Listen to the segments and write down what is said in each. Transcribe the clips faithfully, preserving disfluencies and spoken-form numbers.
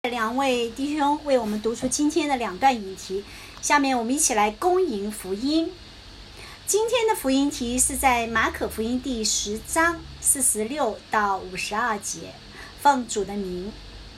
两位弟兄为我们读出今天的两段引题，下面我们一起来恭迎福音。今天的福音题是在马可福音第十章四十六到五十二节，奉主的名。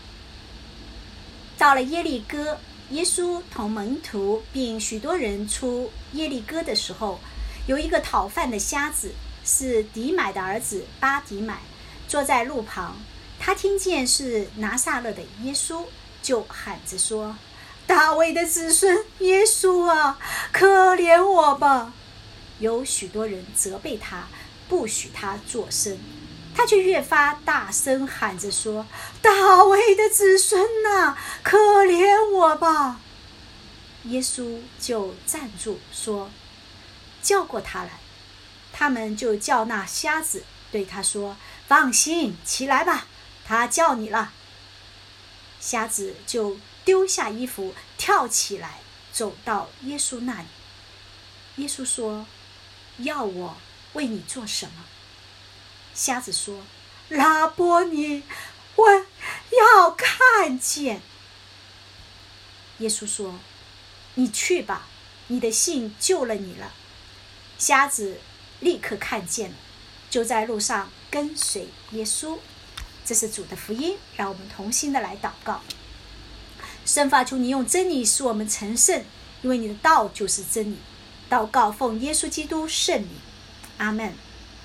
到了耶利哥，耶稣同门徒并许多人出耶利哥的时候，有一个讨饭的瞎子，是底买的儿子巴底买，坐在路旁。他听见是拿撒勒的耶稣，就喊着说：大卫的子孙耶稣啊，可怜我吧！有许多人责备他，不许他作声，他却越发大声喊着说：大卫的子孙啊，可怜我吧！耶稣就站住说：叫过他来。他们就叫那瞎子，对他说：放心，起来吧，他叫你了。瞎子就丢下衣服，跳起来，走到耶稣那里。耶稣说：要我为你做什么？瞎子说：拉波尼，我要看见。耶稣说：你去吧，你的信救了你了。瞎子立刻看见了，就在路上跟随耶稣。这是主的福音，让我们同心的来祷告。圣父，求你用真理使我们成圣，因为你的道就是真理。祷告奉耶稣基督圣名，阿们。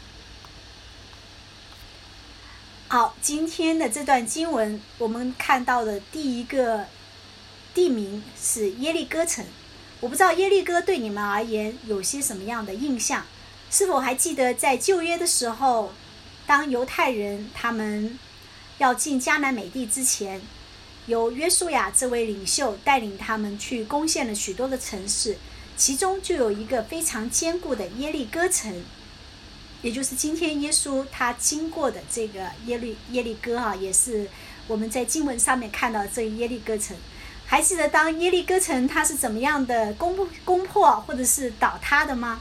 好，今天的这段经文，我们看到的第一个地名是耶利哥城。我不知道耶利哥对你们而言有些什么样的印象？是否还记得在旧约的时候，当犹太人他们要进迦南美地之前，由约书亚这位领袖带领他们去攻陷了许多的城市，其中就有一个非常坚固的耶利哥城，也就是今天耶稣他经过的这个耶利耶利哥啊，也是我们在经文上面看到这个耶利哥城。还记得当耶利哥城它是怎么样的攻攻破或者是倒塌的吗？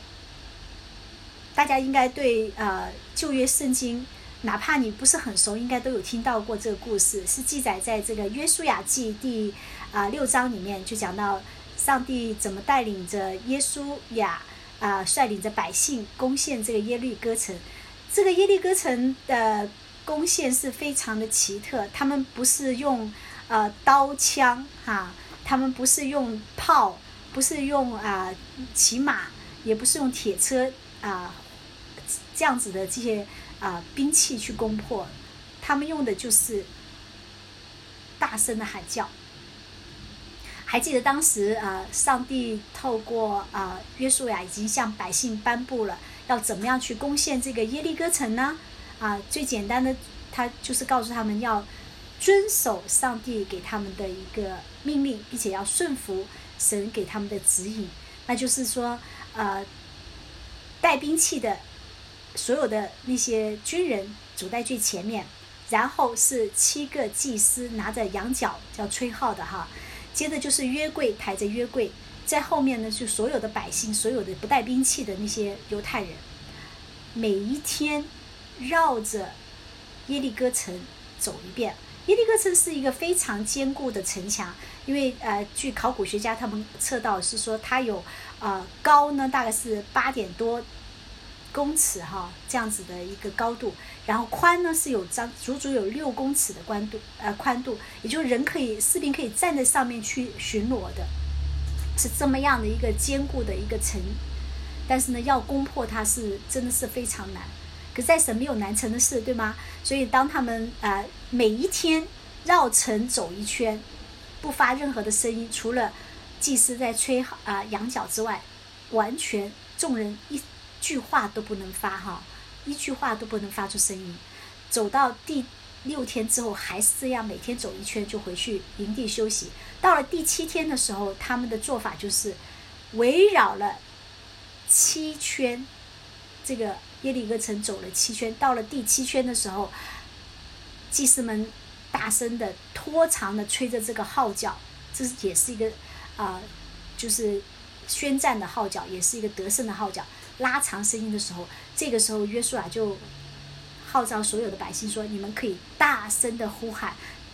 大家应该对呃旧约圣经，哪怕你不是很熟，应该都有听到过这个故事，是记载在这个约书亚记第啊、呃、六章里面，就讲到上帝怎么带领着耶稣亚啊、呃、率领着百姓攻陷这个耶利哥城。这个耶利哥城的攻陷是非常的奇特，他们不是用呃刀枪哈、啊，他们不是用炮，不是用啊、呃、骑马，也不是用铁车啊、呃、这样子的这些啊、呃、兵器去攻破，他们用的就是大声的喊叫。还记得当时啊、呃，上帝透过啊、呃、约书亚已经向百姓颁布了要怎么样去攻陷这个耶利哥城呢？啊、呃，最简单的，他就是告诉他们要遵守上帝给他们的一个命令，并且要顺服神给他们的指引。那就是说，呃，带兵器的所有的那些军人走在最前面，然后是七个祭司拿着羊角叫吹号的哈，接着就是约柜抬着约柜，在后面呢就所有的百姓，所有的不带兵器的那些犹太人，每一天绕着耶利哥城走一遍。耶利哥城是一个非常坚固的城墙，因为呃，据考古学家他们测到是说它有呃高呢大概是八点多公尺哈，这样子的一个高度，然后宽呢是有张足足有六公尺的宽度，呃宽度，也就是人可以士兵可以站在上面去巡逻的，是这么样的一个坚固的一个城。但是呢，要攻破它是真的是非常难。可是在神没有难成的事，对吗？所以当他们呃每一天绕城走一圈，不发任何的声音，除了祭司在吹啊、呃、羊角之外，完全众人一句话都不能发哈，一句话都不能发出声音。走到第六天之后还是这样，每天走一圈就回去营地休息。到了第七天的时候，他们的做法就是围绕了七圈，这个耶利哥城走了七圈。到了第七圈的时候，祭司们大声的拖长的吹着这个号角，这也是一个啊、呃，就是宣战的号角，也是一个得胜的号角。拉长声音的时候，这个时候约书亚就号召所有的百姓说：你们可以大声的呼喊，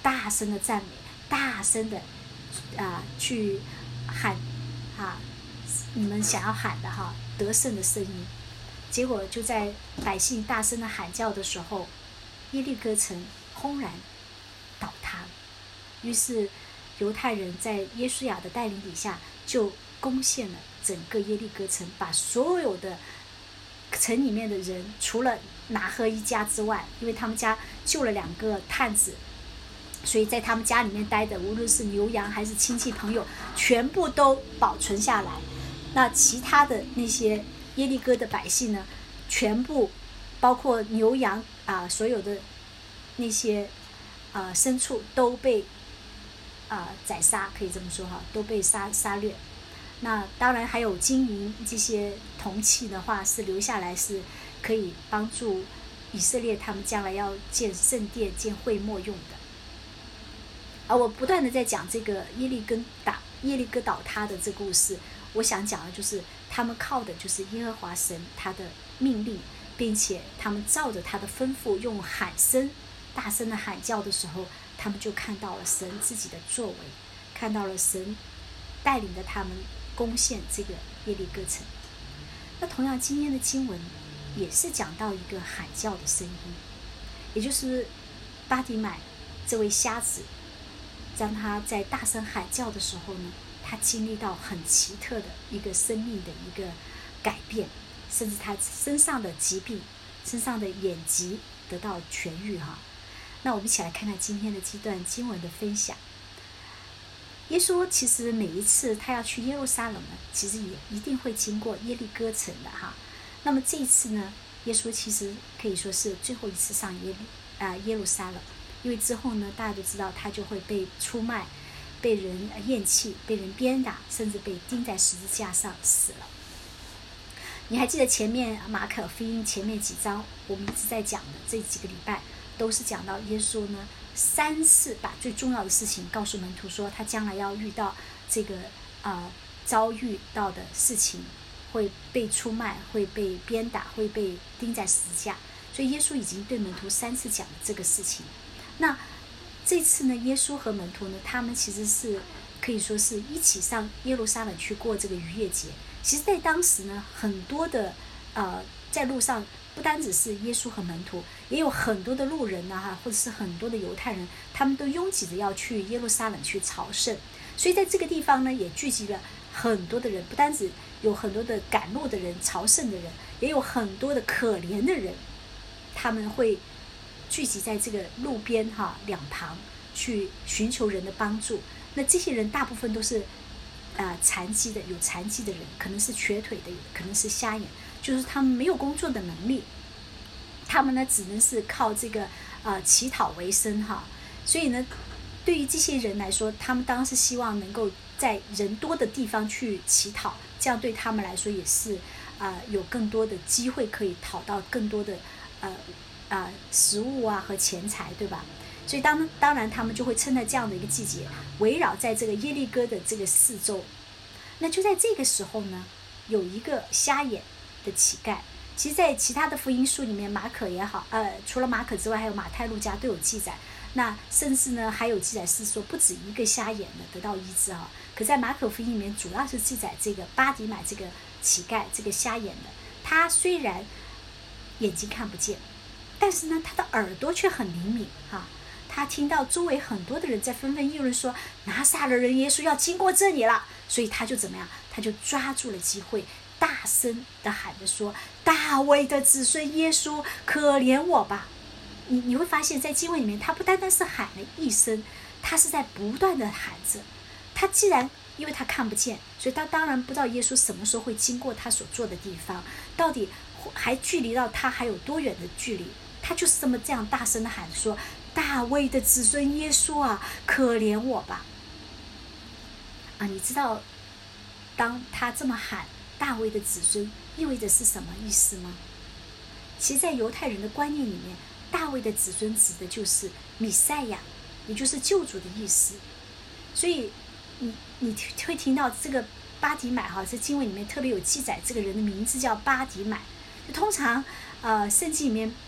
大声的赞美，大声的啊、呃、去喊啊，你们想要喊的哈得胜的声音。结果就在百姓大声的喊叫的时候，耶利哥城轰然倒塌了。于是犹太人在约书亚的带领底下，就攻陷了整个耶利哥城，把所有的城里面的人，除了拿鹤一家之外，因为他们家救了两个探子，所以在他们家里面待的，无论是牛羊还是亲戚朋友，全部都保存下来。那其他的那些耶利哥的百姓呢，全部包括牛羊啊、呃，所有的那些啊、呃、牲畜都被啊、呃、宰杀，可以这么说哈，都被杀杀掠。那当然还有金银这些铜器的话，是留下来，是可以帮助以色列他们将来要建圣殿、建会幕用的。而我不断的在讲这个耶利哥打耶利哥倒塌的这故事，我想讲的就是他们靠的就是耶和华神他的命令，并且他们照着他的吩咐用喊声大声的喊叫的时候，他们就看到了神自己的作为，看到了神带领着他们攻陷这个耶利哥城。那同样今天的经文也是讲到一个喊叫的声音，也就是巴底买这位瞎子，当他在大声喊叫的时候呢，他经历到很奇特的一个生命的一个改变，甚至他身上的疾病、身上的眼疾得到痊愈哈。那我们一起来看看今天的这段经文的分享。耶稣其实每一次他要去耶路撒冷呢，其实也一定会经过耶利哥城的哈。那么这一次呢，耶稣其实可以说是最后一次上耶啊、呃、耶路撒冷，因为之后呢，大家都知道他就会被出卖，被人厌弃，被人鞭打，甚至被钉在十字架上死了。你还记得前面马可福音前面几章我们一直在讲的这几个礼拜，都是讲到耶稣呢三次把最重要的事情告诉门徒，说他将来要遇到这个呃遭遇到的事情，会被出卖，会被鞭打，会被钉在十字架。所以耶稣已经对门徒三次讲了这个事情。那这次呢，耶稣和门徒呢，他们其实是可以说是一起上耶路撒冷去过这个逾越节。其实在当时呢，很多的呃在路上不单只是耶稣和门徒，也有很多的路人啊哈，或者是很多的犹太人，他们都拥挤着要去耶路撒冷去朝圣。所以在这个地方呢，也聚集了很多的人，不单只有很多的赶路的人、朝圣的人，也有很多的可怜的人，他们会聚集在这个路边哈两旁去寻求人的帮助。那这些人大部分都是啊、呃、残疾的，有残疾的人，可能是瘸腿的，可能是瞎眼，就是他们没有工作的能力，他们呢只能是靠这个呃乞讨为生哈。所以呢，对于这些人来说，他们当然是希望能够在人多的地方去乞讨，这样对他们来说也是啊、呃、有更多的机会可以讨到更多的呃啊、呃、食物啊和钱财，对吧？所以当当然他们就会趁在这样的一个季节，围绕在这个耶利哥的这个四周。那就在这个时候呢，有一个瞎眼的乞丐，其实在其他的福音书里面，马可也好，呃，除了马可之外，还有马太、路加都有记载。那甚至呢，还有记载是说不止一个瞎眼的得到医治啊。可在马可福音里面，主要是记载这个巴底买这个乞丐，这个瞎眼的，他虽然眼睛看不见，但是呢，他的耳朵却很灵敏哈。他听到周围很多的人在纷纷议论说，拿撒勒人耶稣要经过这里了，所以他就怎么样？他就抓住了机会，大声的喊着说：“大卫的子孙耶稣，可怜我吧！”你你会发现在经文里面，他不单单是喊了一声，他是在不断的喊着。他既然因为他看不见，所以他当然不知道耶稣什么时候会经过他所坐的地方，到底还距离到他还有多远的距离。他就是这么这样大声的喊说：“大卫的子孙耶稣啊，可怜我吧！”啊，你知道，当他这么喊大卫的子孙，意味着是什么意思吗？其实，在犹太人的观念里面，大卫的子孙指的就是弥赛亚，也就是救主的意思。所以，你你会听到这个巴底买哈，在经文里面特别有记载，这个人的名字叫巴底买。通常，呃，圣经里面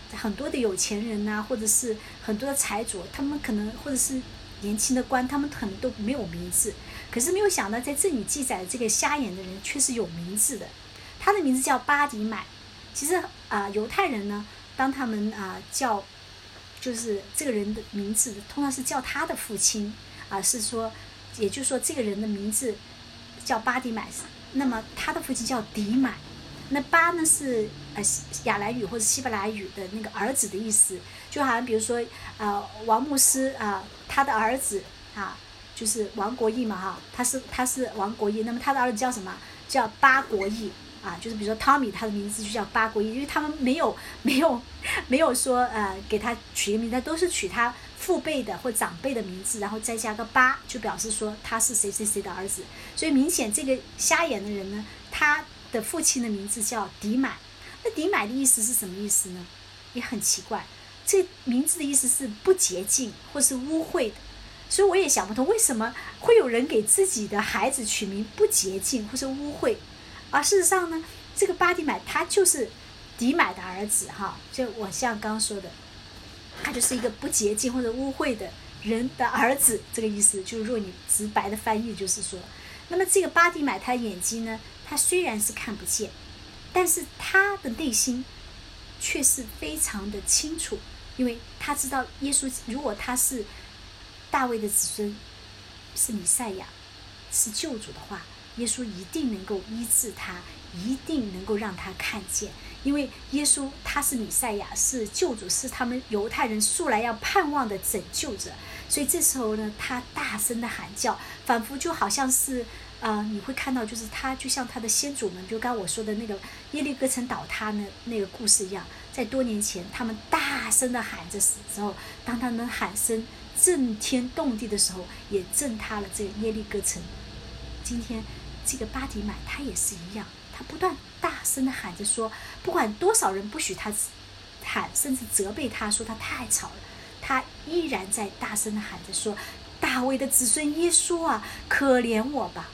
很多的有钱人呐、啊，或者是很多的财主，他们可能或者是年轻的官，他们可能都没有名字。可是没有想到，在这里记载的这个瞎眼的人却是有名字的，他的名字叫巴迪买。其实啊、呃，犹太人呢，当他们啊、呃、叫，就是这个人的名字，通常是叫他的父亲啊、呃，是说，也就是说这个人的名字叫巴迪买，那么他的父亲叫迪买。那巴呢是呃亚兰语或者希伯来语的那个儿子的意思，就好像比如说呃王牧师啊、呃，他的儿子啊就是王国义嘛哈，他是他是王国义，那么他的儿子叫什么？叫巴国义啊，就是比如说 Tommy 他的名字就叫巴国义，因为他们没有没有没有说呃给他取个名字，都是取他父辈的或长辈的名字，然后再加个巴，就表示说他是谁谁谁的儿子。所以明显这个瞎眼的人呢，他的父亲的名字叫迪买。那迪买的意思是什么意思呢？也很奇怪，这名字的意思是不洁净或是污秽的。所以我也想不通，为什么会有人给自己的孩子取名不洁净或是污秽？而事实上呢，这个巴迪买他就是迪买的儿子哈，就我像刚刚说的，他就是一个不洁净或者污秽的人的儿子，这个意思就是如果你直白的翻译就是说，那么这个巴迪买他眼睛呢，他虽然是看不见，但是他的内心却是非常的清楚，因为他知道耶稣如果他是大卫的子孙，是弥赛亚，是救主的话，耶稣一定能够医治他，一定能够让他看见，因为耶稣他是弥赛亚，是救主，是他们犹太人素来要盼望的拯救者。所以这时候呢，他大声的喊叫，仿佛就好像是呃，你会看到就是他就像他的先祖们，就刚刚我说的那个耶利哥城倒塌呢那个故事一样，在多年前他们大声的喊着时候，当他们喊声震天动地的时候，也震塌了这个耶利哥城。今天这个巴迪买他也是一样，他不断大声的喊着说，不管多少人不许他喊，甚至责备他说他太吵了，他依然在大声的喊着说，大卫的子孙耶稣啊，可怜我吧。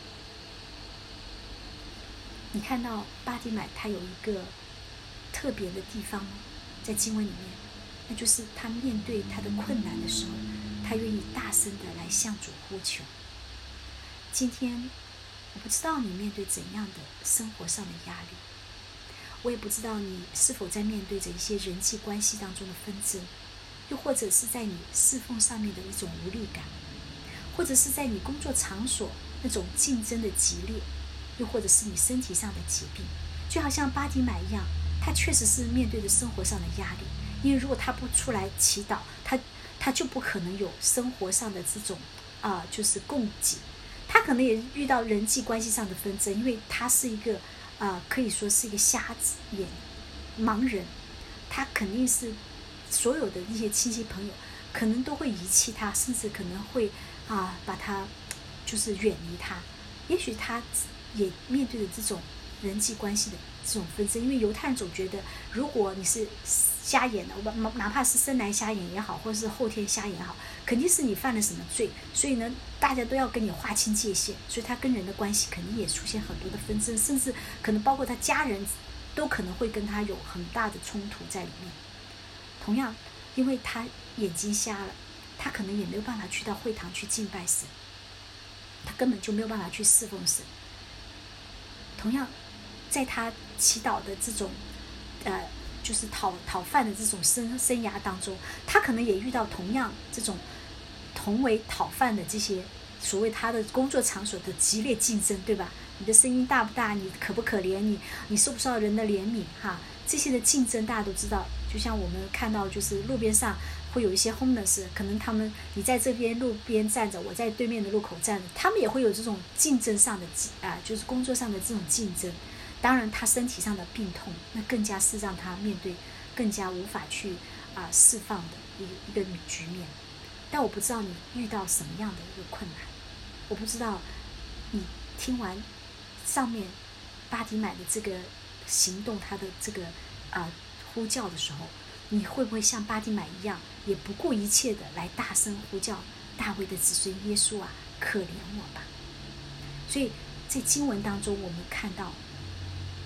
你看到巴迪买他有一个特别的地方吗？在经文里面，那就是他面对他的困难的时候，他愿意大声的来向主呼求。今天我不知道你面对怎样的生活上的压力，我也不知道你是否在面对着一些人际关系当中的纷争，又或者是在你侍奉上面的一种无力感，或者是在你工作场所那种竞争的激烈，又或者是你身体上的疾病，就好像巴迪买一样，他确实是面对着生活上的压力，因为如果他不出来祈祷，他他就不可能有生活上的这种啊、呃，就是供给。他可能也遇到人际关系上的纷争，因为他是一个啊、呃，可以说是一个瞎子眼盲人，他肯定是所有的一些亲戚朋友可能都会遗弃他，甚至可能会啊、呃、把他就是远离他。也许他也面对着这种人际关系的这种纷争，因为犹太人总觉得，如果你是瞎眼的，哪怕是生来瞎眼也好，或者是后天瞎眼也好，肯定是你犯了什么罪，所以呢，大家都要跟你划清界限，所以他跟人的关系肯定也出现很多的纷争，甚至可能包括他家人都可能会跟他有很大的冲突在里面。同样，因为他眼睛瞎了，他可能也没有办法去到会堂去敬拜神，他根本就没有办法去侍奉神。同样，在他祈祷的这种呃就是讨讨饭的这种生生涯当中，他可能也遇到同样这种同为讨饭的这些所谓他的工作场所的激烈竞争，对吧？你的声音大不大？你可不可怜？你你受不受到人的怜悯？哈，这些的竞争大家都知道。就像我们看到，就是路边上会有一些 homeless， 可能他们你在这边路边站着，我在对面的路口站着，他们也会有这种竞争上的啊、呃，就是工作上的这种竞争。当然，他身体上的病痛，那更加是让他面对更加无法去啊、呃、释放的一一个局面。但我不知道你遇到什么样的一个困难，我不知道你听完上面巴迪买的这个行动，他的这个啊、呃、呼叫的时候，你会不会像巴迪买一样，也不顾一切的来大声呼叫大卫的子孙耶稣啊，可怜我吧。所以在经文当中我们看到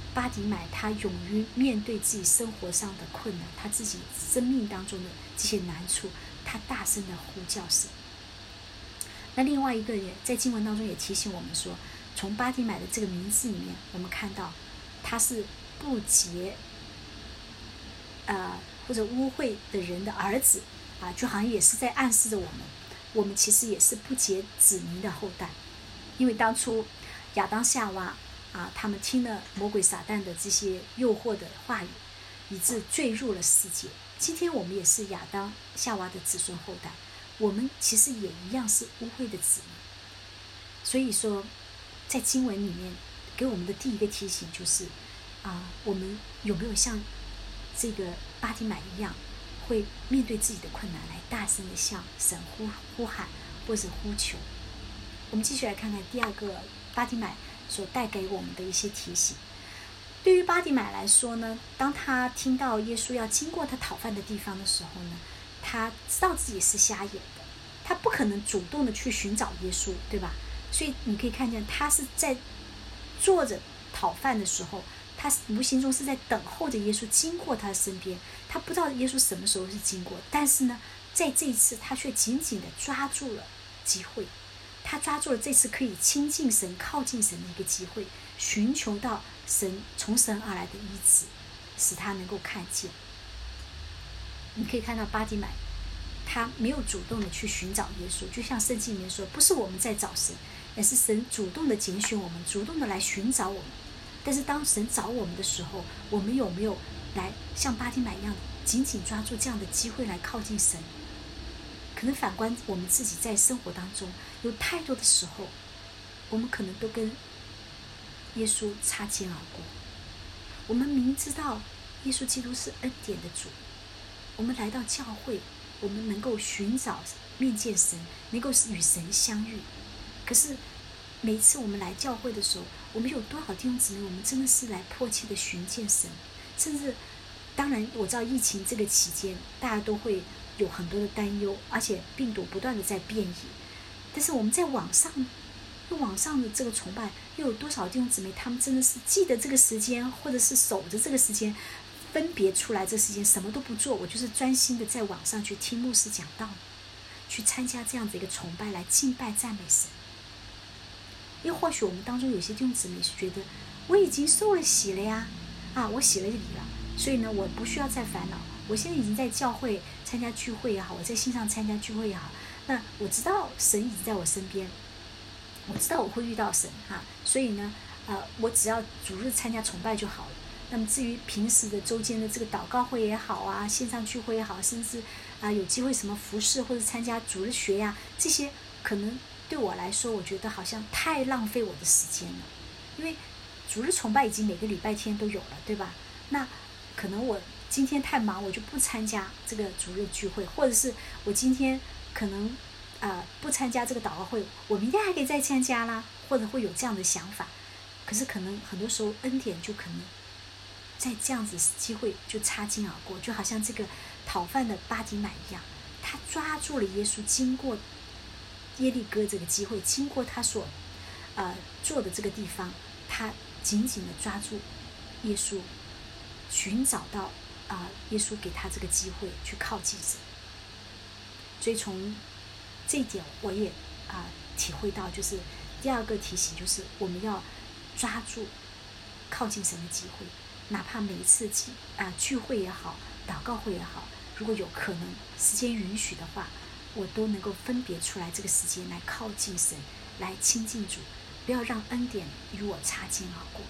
巴底买他勇于面对自己生活上的困难，他自己生命当中的这些难处，他大声的呼叫神。那另外一个也在经文当中也提醒我们说，从巴底买的这个名字里面，我们看到他是不洁呃或者污秽的人的儿子啊，就好像也是在暗示着我们，我们其实也是不洁子民的后代。因为当初亚当夏娃啊，他们听了魔鬼撒旦的这些诱惑的话语，以致坠入了世界。今天我们也是亚当夏娃的子孙后代，我们其实也一样是污秽的子民。所以说在经文里面给我们的第一个提醒就是啊，我们有没有像这个巴底买一样，会面对自己的困难来大声的向神呼呼喊或者呼求。我们继续来看看第二个巴底买所带给我们的一些提醒。对于巴底买来说呢，当他听到耶稣要经过他讨饭的地方的时候呢，他知道自己是瞎眼的，他不可能主动的去寻找耶稣，对吧？所以你可以看见他是在坐着讨饭的时候，他无形中是在等候着耶稣经过他身边。他不知道耶稣什么时候是经过，但是呢，在这一次他却紧紧的抓住了机会，他抓住了这次可以亲近神、靠近神的一个机会，寻求到神从神而来的医治，使他能够看见。你可以看到巴底买他没有主动的去寻找耶稣，就像圣经里面说，不是我们在找神，而是神主动的拣选我们，主动的来寻找我们。但是当神找我们的时候，我们有没有来像巴底买一样紧紧抓住这样的机会来靠近神？可能反观我们自己在生活当中，有太多的时候，我们可能都跟耶稣擦肩而过。我们明知道耶稣基督是恩典的主，我们来到教会，我们能够寻找面见神，能够与神相遇。可是每一次我们来教会的时候，我们有多少弟兄姊妹，我们真的是来迫切的寻见神？甚至当然我知道疫情这个期间大家都会有很多的担忧，而且病毒不断的在变异，但是我们在网上用网上的这个崇拜，又有多少弟兄姊妹他们真的是记得这个时间，或者是守着这个时间，分别出来这时间什么都不做，我就是专心的在网上去听牧师讲道，去参加这样子一个崇拜来敬拜赞美神。又或许我们当中有些弟兄姊妹是觉得我已经受了洗了呀，啊我洗了礼了，所以呢我不需要再烦恼，我现在已经在教会参加聚会也好，我在线上参加聚会也好，那我知道神已经在我身边，我知道我会遇到神哈、啊，所以呢呃我只要主日参加崇拜就好了。那么至于平时的周间的这个祷告会也好啊，线上聚会也好，甚至啊有机会什么服事或者参加主日学呀、啊，这些可能对我来说，我觉得好像太浪费我的时间了。因为主日崇拜已经每个礼拜天都有了，对吧？那可能我今天太忙，我就不参加这个主日聚会，或者是我今天可能啊、呃、不参加这个祷告会，我明天还可以再参加啦，或者会有这样的想法。可是可能很多时候恩典就可能在这样子机会就擦肩而过，就好像这个讨饭的巴底买一样，他抓住了耶稣经过耶利哥这个机会，经过他所呃做的这个地方，他紧紧的抓住耶稣，寻找到啊、呃、耶稣给他这个机会去靠近神。所以从这一点我也啊、呃、体会到，就是第二个提醒，就是我们要抓住靠近神的机会，哪怕每一次聚啊、呃、聚会也好，祷告会也好，如果有可能时间允许的话，我都能够分别出来这个时间来靠近神，来亲近主，不要让恩典与我擦肩而过。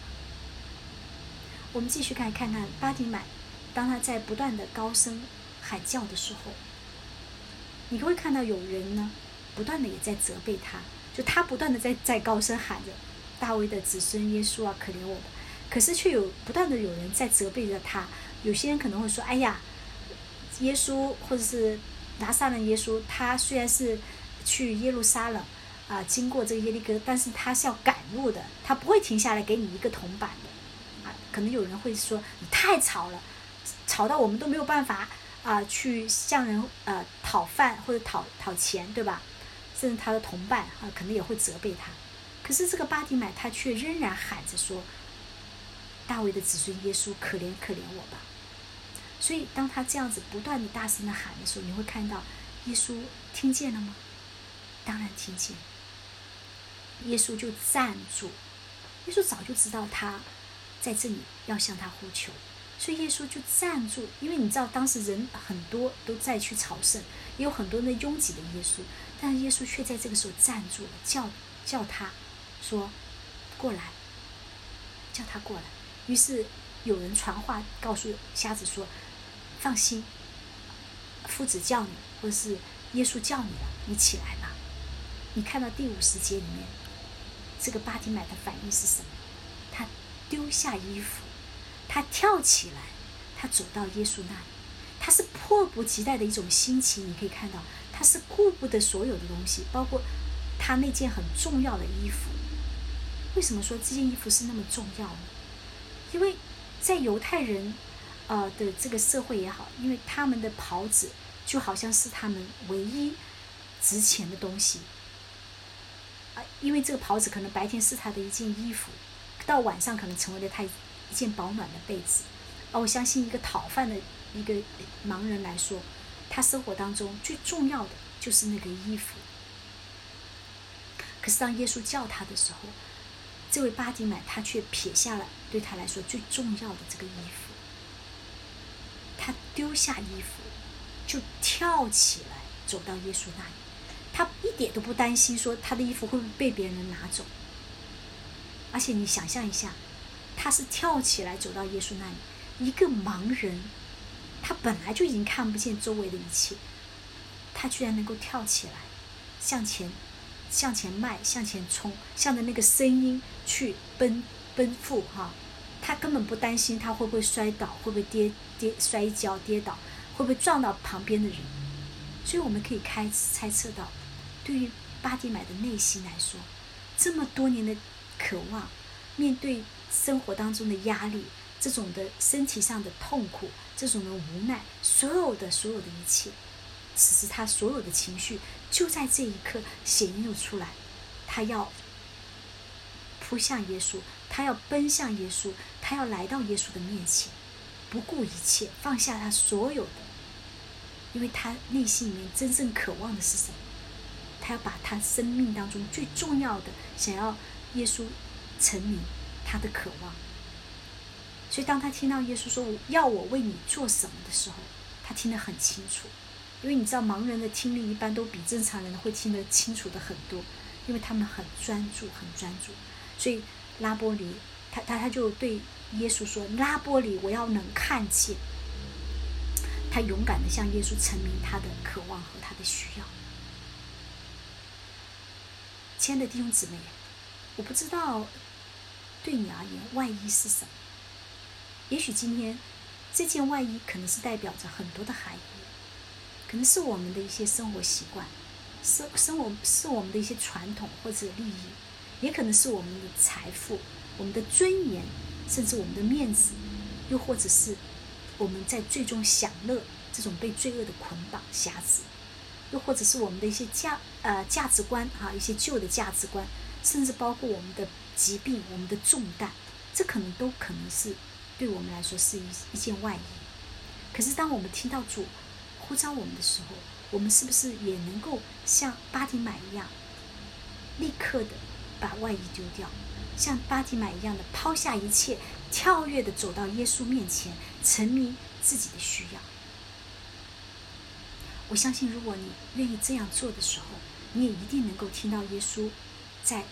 我们继续看看看巴底买，当他在不断的高声喊叫的时候，你会看到有人呢不断的也在责备他，就他不断的在在高声喊着大卫的子孙耶稣啊，可怜我们，可是却有不断的有人在责备着他。有些人可能会说，哎呀，耶稣或者是拿撒勒耶稣，他虽然是去耶路撒冷啊、呃，经过这个耶利哥，但是他是要赶路的，他不会停下来给你一个铜板的啊。可能有人会说，你太吵了，吵到我们都没有办法啊、呃，去向人呃讨饭或者讨讨钱，对吧？甚至他的同伴啊，可能也会责备他。可是这个巴底买他却仍然喊着说， 大卫的子孙耶稣，可怜可怜我吧。所以当他这样子不断的大声的喊的时候，你会看到耶稣听见了吗？当然听见。耶稣就站住，耶稣早就知道他在这里要向他呼求，所以耶稣就站住。因为你知道当时人很多都在去朝圣，也有很多人拥挤的耶稣，但是耶稣却在这个时候站住了，叫叫他说过来，叫他过来。于是有人传话告诉瞎子说，放心，夫子叫你，或者是耶稣叫你了，你起来吧。你看到第五十节里面，这个巴提买的反应是什么？他丢下衣服，他跳起来，他走到耶稣那里，他是迫不及待的一种心情。你可以看到他是顾不得所有的东西，包括他那件很重要的衣服。为什么说这件衣服是那么重要呢？因为在犹太人呃的这个社会也好，因为他们的袍子就好像是他们唯一值钱的东西啊，因为这个袍子可能白天是他的一件衣服，到晚上可能成为了他一件保暖的被子。而我相信一个讨饭的一个盲人来说，他生活当中最重要的就是那个衣服。可是当耶稣叫他的时候，这位巴提买他却撇下了对他来说最重要的这个衣服，他丢下衣服就跳起来走到耶稣那里，他一点都不担心说他的衣服会不会被别人拿走。而且你想象一下，他是跳起来走到耶稣那里，一个盲人，他本来就已经看不见周围的一切，他居然能够跳起来向前向前迈，向前冲，向着那个声音去奔奔赴哈，他根本不担心他会不会摔倒，会不会跌跌摔一跤跌倒，会不会撞到旁边的人。所以我们可以开猜测到，对于巴提买的内心来说，这么多年的渴望，面对生活当中的压力，这种的身体上的痛苦，这种的无奈，所有的所有的一切，此时他所有的情绪就在这一刻显映了出来。他要扑向耶稣，他要奔向耶稣，他要来到耶稣的面前，不顾一切放下他所有的，因为他内心里面真正渴望的是什么？他要把他生命当中最重要的，想要耶稣成名，他的渴望。所以当他听到耶稣说要我为你做什么的时候，他听得很清楚。因为你知道盲人的听力一般都比正常人会听得清楚的很多，因为他们很专注很专注。所以拉波尼他他他就对耶稣说，拉波尼，我要能看见。他勇敢地向耶稣陈明他的渴望和他的需要。亲爱的弟兄姊妹，我不知道对你而言外衣是什么。也许今天这件外衣可能是代表着很多的含义，可能是我们的一些生活习惯，是生活是我们的一些传统或者利益，也可能是我们的财富、我们的尊严，甚至我们的面子，又或者是我们在最终享乐这种被罪恶的捆绑辖制，又或者是我们的一些价呃价值观啊，一些旧的价值观，甚至包括我们的疾病、我们的重担，这可能都可能是对我们来说是一一件外衣。可是当我们听到主呼召我们的时候，我们是不是也能够像巴提买一样，立刻的把外衣丢掉，像巴提买一样的抛下一切，跳跃的走到耶稣面前，陈明自己的需要？我相信如果你愿意这样做的时候，你也一定能够听到耶稣在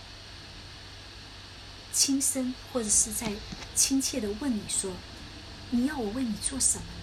轻声或者是在亲切的问你说，你要我为你做什么呢？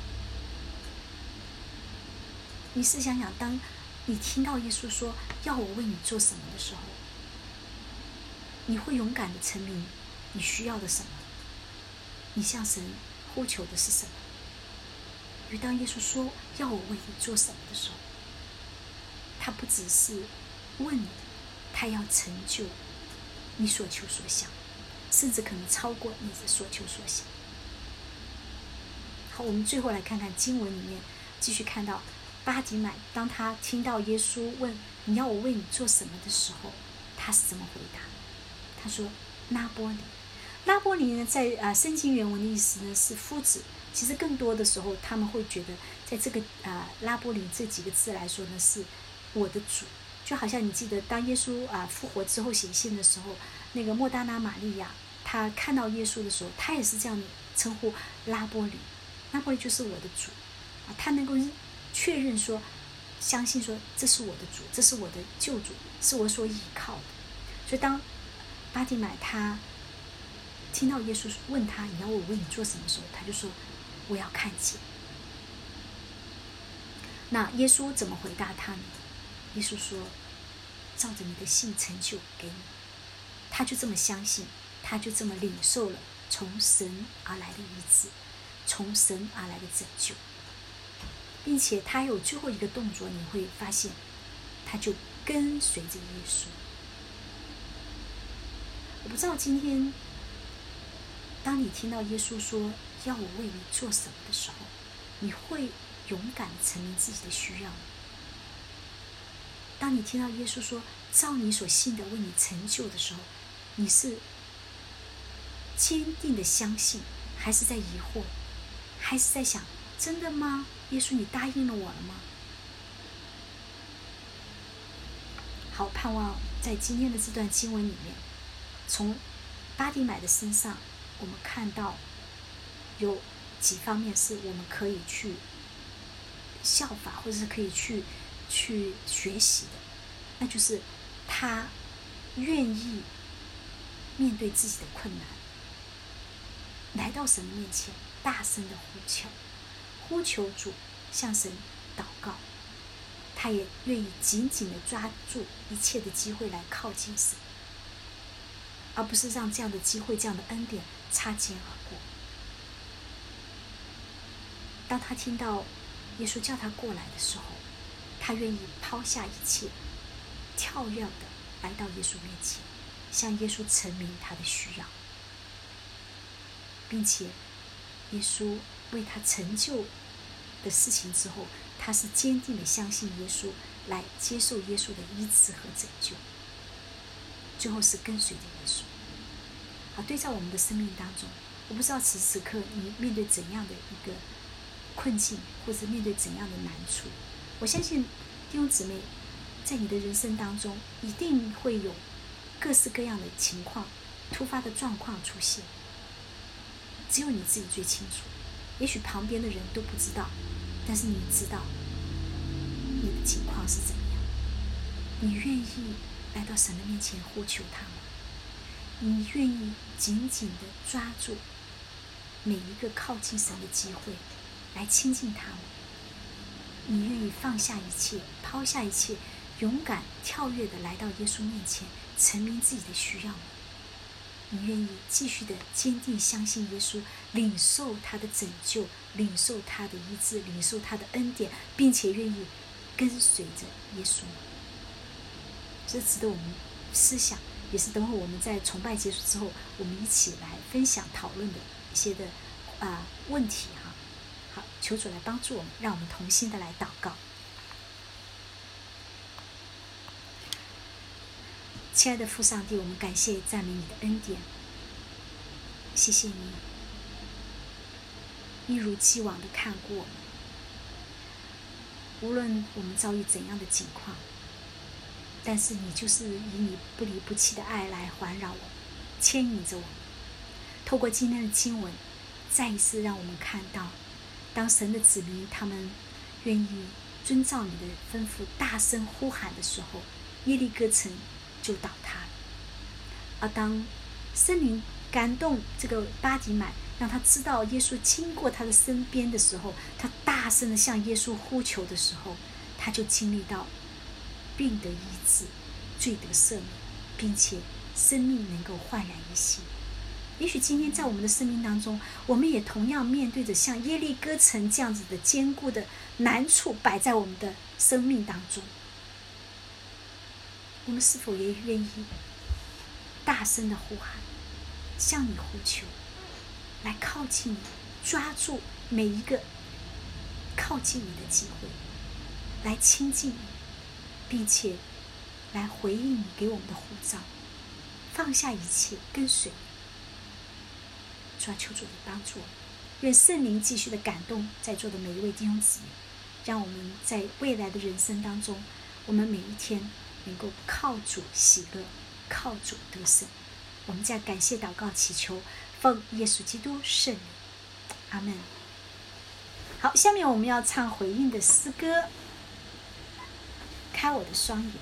你试想想，当你听到耶稣说要我为你做什么的时候，你会勇敢的陈明你需要的什么，你向神呼求的是什么。因为当耶稣说要我为你做什么的时候，他不只是问你，他要成就你所求所想，甚至可能超过你的所求所想。好，我们最后来看看经文里面，继续看到巴提买，当他听到耶稣问你要我为你做什么的时候，他是怎么回答？他说拉波尼。 拉波尼呢，在啊、呃、圣经原文的意思呢是夫子。其实更多的时候，他们会觉得，在这个啊、呃、拉波尼这几个字来说呢，是我的主。就好像你记得，当耶稣啊、呃、复活之后显现的时候，那个莫大拉玛利亚，她看到耶稣的时候，她也是这样称呼拉波尼。拉波尼就是我的主啊，她能够确认说，相信说这是我的主，这是我的救主，是我所依靠的。所以当巴底买他听到耶稣问他你要我为你做什么时候，他就说我要看见。那耶稣怎么回答他呢？耶稣说照着你的信成就给你。他就这么相信，他就这么领受了从神而来的医治，从神而来的拯救，并且他有最后一个动作，你会发现他就跟随着耶稣。我不知道今天当你听到耶稣说要我为你做什么的时候，你会勇敢承认自己的需要吗？当你听到耶稣说照你所信的为你成就的时候，你是坚定的相信，还是在疑惑，还是在想真的吗？耶稣你答应了我了吗？好，盼望在今天的这段经文里面，从巴底买的身上我们看到有几方面是我们可以去效法，或者是可以去去学习的。那就是他愿意面对自己的困难，来到神面前大声的呼求，呼求主，向神祷告。他也愿意紧紧的抓住一切的机会来靠近神，而不是让这样的机会，这样的恩典擦肩而过。当他听到耶稣叫他过来的时候，他愿意抛下一切，跳跃的来到耶稣面前，向耶稣陈明他的需要，并且耶稣为他成就的事情之后，他是坚定的相信耶稣，来接受耶稣的医治和拯救，最后是跟随着耶稣。好，对照我们的生命当中，我不知道此时此刻你面对怎样的一个困境，或者面对怎样的难处。我相信弟兄姊妹在你的人生当中一定会有各式各样的情况，突发的状况出现，只有你自己最清楚，也许旁边的人都不知道，但是你知道你的情况是怎么样。你愿意来到神的面前呼求他吗？你愿意紧紧地抓住每一个靠近神的机会来亲近他吗？你愿意放下一切，抛下一切，勇敢跳跃地来到耶稣面前，陈明自己的需要吗？你愿意继续的坚定相信耶稣，领受他的拯救，领受他的医治，领受他的恩典，并且愿意跟随着耶稣吗？这值得我们思想，也是等会我们在崇拜结束之后，我们一起来分享讨论的一些的啊、呃、问题哈。好，求主来帮助我们，让我们同心的来祷告。亲爱的父上帝，我们感谢赞美你的恩典，谢谢你一如既往的看顾我们，无论我们遭遇怎样的境况，但是你就是以你不离不弃的爱来环绕我们，牵引着我们。透过今天的经文，再一次让我们看到，当神的子民他们愿意遵照你的吩咐大声呼喊的时候，耶利哥城就倒塌了。而当圣灵感动这个巴底买，让他知道耶稣经过他的身边的时候，他大声的向耶稣呼求的时候，他就经历到病得医治，罪得赦免，并且生命能够焕然一新。也许今天在我们的生命当中，我们也同样面对着像耶利哥城这样子的坚固的难处摆在我们的生命当中，我们是否也愿意大声的呼喊，向你呼求，来靠近你，抓住每一个靠近你的机会，来亲近你，并且来回应你给我们的呼召，放下一切跟随你。 主啊，求主的帮助，愿圣灵继续的感动在座的每一位弟兄姊妹，让我们在未来的人生当中，我们每一天能够靠主喜乐，靠主得胜。我们这样感谢祷告祈求，奉耶稣基督圣名，阿们。好，下面我们要唱回应的诗歌，开我的双眼。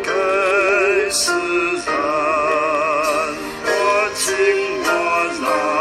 我敬我来。